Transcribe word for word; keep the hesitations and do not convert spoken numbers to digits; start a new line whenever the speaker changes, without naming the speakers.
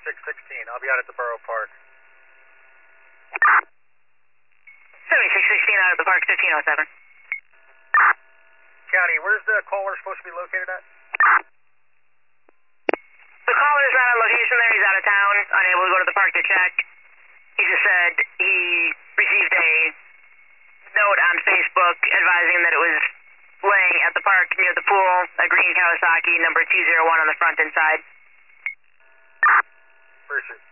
seventy-six sixteen. I'll be out at the Borough Park.
seventy-six sixteen out at the park, fifteen oh seven.
County, where's the caller supposed to be located at?
The caller's not on location there. He's out of town, unable to go to the park to check. He just said he received a note on Facebook advising that it was laying at the park near the pool, a green Kawasaki, number two oh one on the front inside.
Appreciate it.